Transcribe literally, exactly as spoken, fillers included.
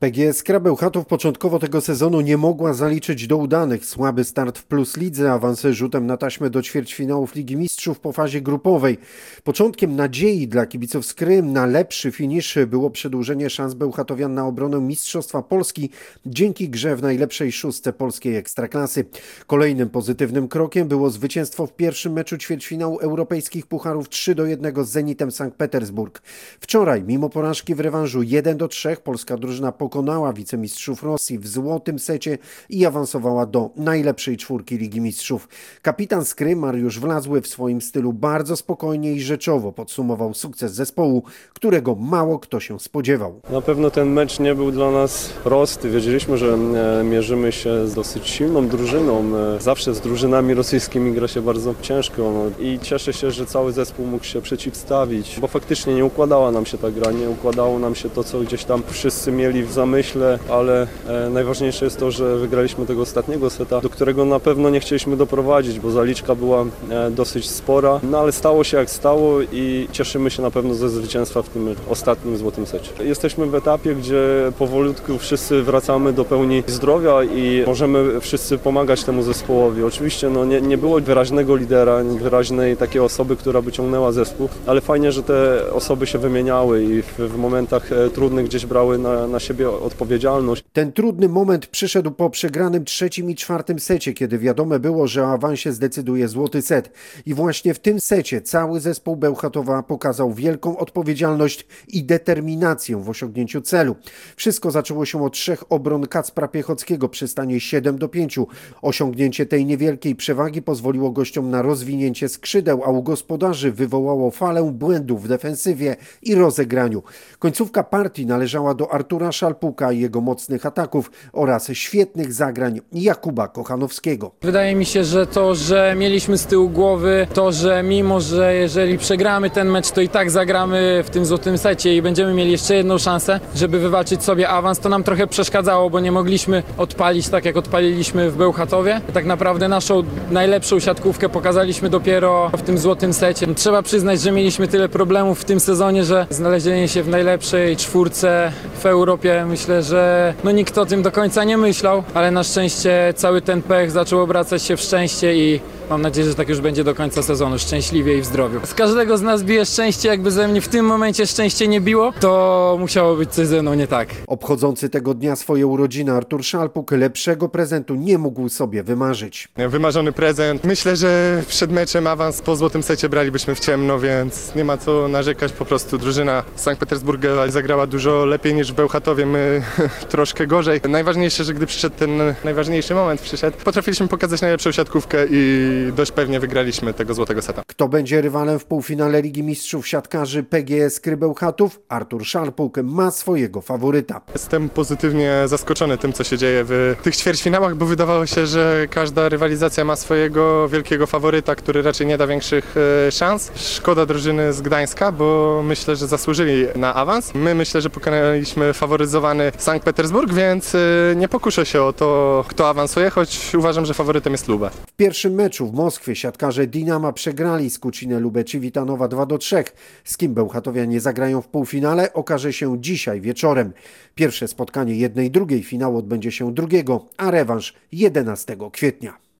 P G S Skra Bełchatów początkowo tego sezonu nie mogła zaliczyć do udanych. Słaby start w Plus Lidze, awansy rzutem na taśmę do ćwierćfinałów Ligi Mistrzów po fazie grupowej. Początkiem nadziei dla kibiców Skry na lepszy finisz było przedłużenie szans bełchatowian na obronę Mistrzostwa Polski dzięki grze w najlepszej szóstce polskiej Ekstraklasy. Kolejnym pozytywnym krokiem było zwycięstwo w pierwszym meczu ćwierćfinału europejskich pucharów trzy do jednego z Zenitem Sankt Petersburg. Wczoraj, mimo porażki w rewanżu jeden do trzech, polska drużyna pokonała wicemistrzów Rosji w złotym secie i awansowała do najlepszej czwórki Ligi Mistrzów. Kapitan Skry Mariusz Wlazły w swoim stylu bardzo spokojnie i rzeczowo podsumował sukces zespołu, którego mało kto się spodziewał. Na pewno ten mecz nie był dla nas prosty. Wiedzieliśmy, że mierzymy się z dosyć silną drużyną. Zawsze z drużynami rosyjskimi gra się bardzo ciężko i cieszę się, że cały zespół mógł się przeciwstawić, bo faktycznie nie układała nam się ta gra, nie układało nam się to, co gdzieś tam wszyscy mieli w zamyśle, ale e, najważniejsze jest to, że wygraliśmy tego ostatniego seta, do którego na pewno nie chcieliśmy doprowadzić, bo zaliczka była e, dosyć spora, no ale stało się jak stało i cieszymy się na pewno ze zwycięstwa w tym ostatnim złotym secie. Jesteśmy w etapie, gdzie powolutku wszyscy wracamy do pełni zdrowia i możemy wszyscy pomagać temu zespołowi. Oczywiście no, nie, nie było wyraźnego lidera, wyraźnej takiej osoby, która by ciągnęła zespół, ale fajnie, że te osoby się wymieniały i w, w momentach e, trudnych gdzieś brały na, na siebie odpowiedzialność. Ten trudny moment przyszedł po przegranym trzecim i czwartym secie, kiedy wiadome było, że o awansie zdecyduje złoty set. I właśnie w tym secie cały zespół Bełchatowa pokazał wielką odpowiedzialność i determinację w osiągnięciu celu. Wszystko zaczęło się od trzech obron Kacpra Piechockiego przy stanie siedem do pięciu. Osiągnięcie tej niewielkiej przewagi pozwoliło gościom na rozwinięcie skrzydeł, a u gospodarzy wywołało falę błędów w defensywie i rozegraniu. Końcówka partii należała do Artura Szalpuka i jego mocnych ataków oraz świetnych zagrań Jakuba Kochanowskiego. Wydaje mi się, że to, że mieliśmy z tyłu głowy, to, że mimo, że jeżeli przegramy ten mecz, to i tak zagramy w tym złotym secie i będziemy mieli jeszcze jedną szansę, żeby wywalczyć sobie awans, to nam trochę przeszkadzało, bo nie mogliśmy odpalić tak, jak odpaliliśmy w Bełchatowie. Tak naprawdę naszą najlepszą siatkówkę pokazaliśmy dopiero w tym złotym secie. Trzeba przyznać, że mieliśmy tyle problemów w tym sezonie, że znalezienie się w najlepszej czwórce w Europie, myślę, że no nikt o tym do końca nie myślał, ale na szczęście cały ten pech zaczął obracać się w szczęście i mam nadzieję, że tak już będzie do końca sezonu, szczęśliwie i w zdrowiu. Z każdego z nas bije szczęście, jakby ze mnie w tym momencie szczęście nie biło, to musiało być coś ze mną nie tak. Obchodzący tego dnia swoje urodziny Artur Szalpuk lepszego prezentu nie mógł sobie wymarzyć. Wymarzony prezent. Myślę, że przed meczem awans po złotym secie bralibyśmy w ciemno, więc nie ma co narzekać, po prostu drużyna z Sankt Petersburga zagrała dużo lepiej niż w Bełchatowie, my troszkę gorzej. Najważniejsze, że gdy przyszedł ten najważniejszy moment, przyszedł, potrafiliśmy pokazać najlepszą siatkówkę i dość pewnie wygraliśmy tego złotego seta. Kto będzie rywalem w półfinale Ligi Mistrzów siatkarzy P G S Skry Bełchatów? Artur Szalpuk ma swojego faworyta. Jestem pozytywnie zaskoczony tym, co się dzieje w tych ćwierćfinałach, bo wydawało się, że każda rywalizacja ma swojego wielkiego faworyta, który raczej nie da większych szans. Szkoda drużyny z Gdańska, bo myślę, że zasłużyli na awans. My myślę, że pokonaliśmy faworyzowany Sankt Petersburg, więc nie pokuszę się o to, kto awansuje, choć uważam, że faworytem jest Luba. W pierwszym meczu w Moskwie siatkarze Dinama przegrali z Kucine Lubecz-Witanowa dwa do trzech. Z kim bełchatowianie zagrają w półfinale, okaże się dzisiaj wieczorem. Pierwsze spotkanie jednej drugiej finału odbędzie się drugiego, a rewanż jedenastego kwietnia.